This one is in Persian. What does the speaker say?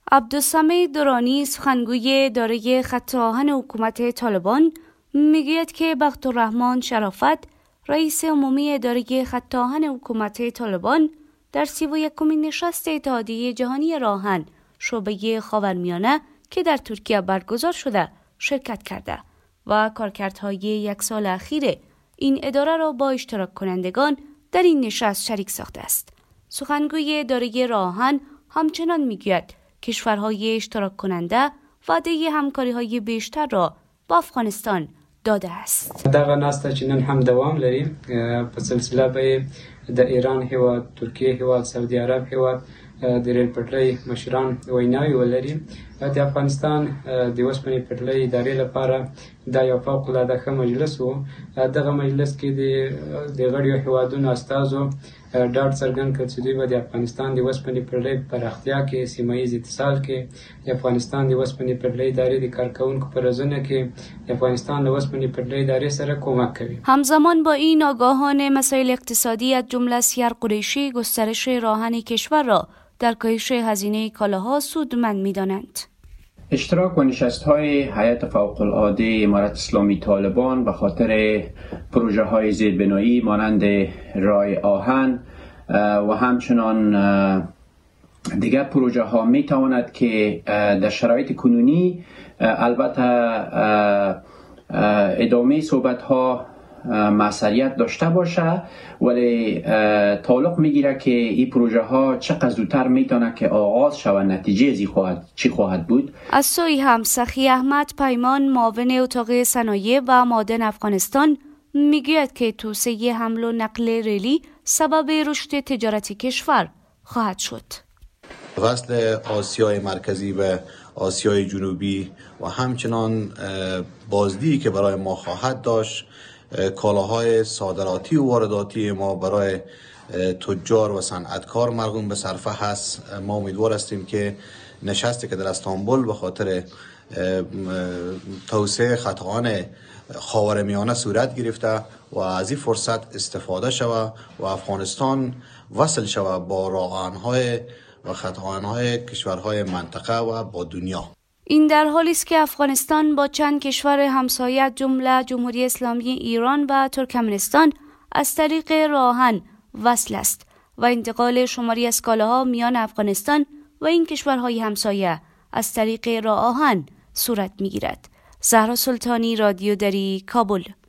عبدالسمید درانی سخنگوی اداره خط آهن حکومت طالبان میگوید که بختالرحمن شرافت رئیس عمومی اداره خط آهن حکومت طالبان در 31مین نشست اتحادیه جهانی راهن شعبه خاورمیانه که در ترکیه برگزار شده شرکت کرده و کارکردهای یک سال اخیر این اداره را با اشتراک کنندگان در این نشست شریک ساخته است. سخنگوی اداره راهن همچنان میگوید کشورهای اشتراک کننده وعده همکاری‌های بیشتر را با افغانستان داده است. دغه ناسته چې نن هم دوام لري په سلسله به د ایران هیواد، ترکیه هیواد، سعودي عرب هیواد د ریل پټلۍ مشران ویناوي ولري. د افغانستان د اوسپنې پټلۍ ادارې لپاره دا یو فوق العاده ښه مجلس و. دغه مجلس کې د غړیو هیوادونو استازو ډاډ څرګند کړ چې دوی به د افغانستان د اوسپنې پټلۍ په پراختیا کې، سیمه ییز اتصال کې، د افغانستان د اوسپنې پټلۍ ادارې د کارکوونکو په روزنه کې د افغانستان د اوسپنې پټلۍ ادارې سره کمک کوي. همزمان با این آگاهان مسائل اقتصادی از جمله سیار قریشی گسترش راهن کشور را در کاهش هزینه کالاها سودمند می‌دانند. اشتراک و نشست‌های هیئت فوق‌العاده امارت اسلامی طالبان به خاطر پروژه‌های زیربنایی مانند راه آهن و همچنان دیگر پروژه‌ها می‌تواند که در شرایط کنونی البته ادامه صحبت‌ها موثریت داشته باشه، ولی تعلق میگیره که این پروژه ها چقدر زودتر میتونه که آغاز شود، نتیجه چی خواهد بود. از سوی هم سخی احمد پیمان معاون اتاق صنایع و معادن افغانستان میگوید که توسعه حمل و نقل ریلی سبب رشد تجارتی کشور خواهد شد. وصل آسیای مرکزی به آسیای جنوبی و همچنان بازدهی که برای ما خواهد داشت کالاهای صادراتی و وارداتی ما برای تجار و صنعتکار مرغوم به صرفه هست. ما امیدوار هستیم که نشستی که در استانبول به خاطر توسعه خط آهن خاورمیانه صورت گرفته و از این فرصت استفاده شود و افغانستان وصل شود با راه آهن‌های و خط آهن‌های کشورهای منطقه و با دنیا. این در حالی است که افغانستان با چند کشور همسایه جمله جمهوری اسلامی ایران و ترکمنستان از طریق راهن وصل است و انتقال شماری از کالاها میان افغانستان و این کشورهای همسایه از طریق راه آهن صورت می‌گیرد. زهرا سلطانی، رادیو دری، کابل.